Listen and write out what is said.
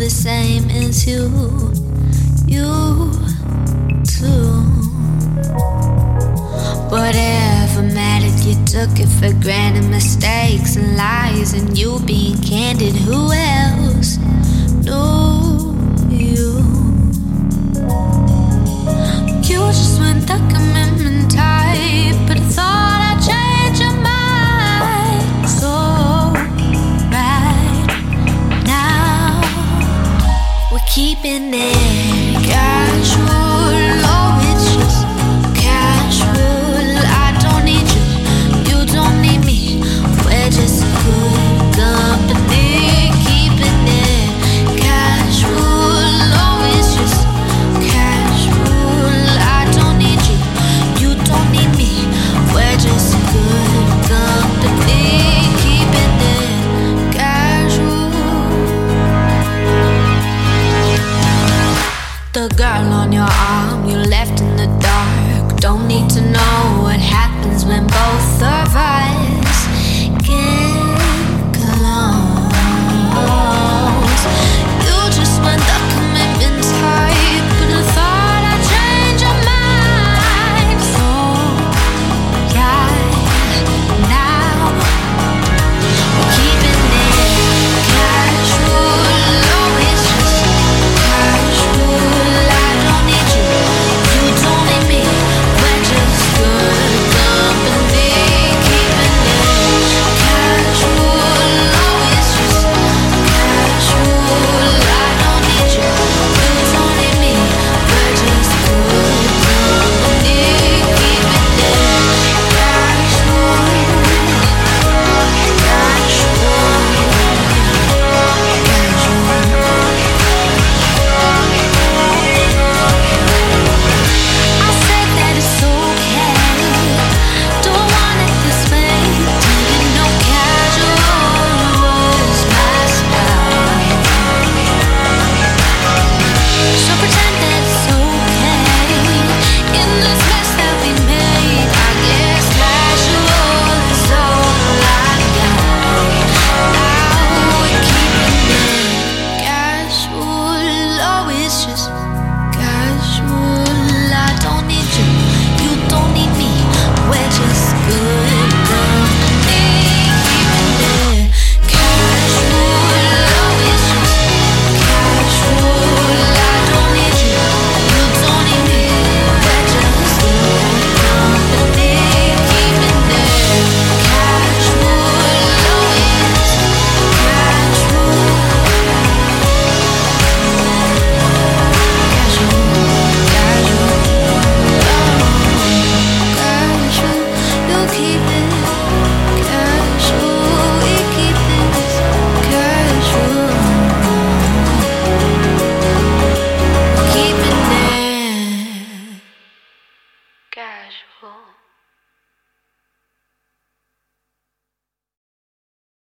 the same as you. You too. Whatever mattered, you took it for granted. Mistakes and lies, and you being candid. Who else knew you? You just went the commitment type, but I thought I'd change your mind. So right now, we're keeping it casual. Oh, it's just casual. I don't need you, you don't need me. We're just good company. Keeping it casual. Oh, it's just casual. I don't need you, you don't need me. We're just good company. Keeping it casual. The girl on your arm you left in the dark. Don't need to know what happens when both of us get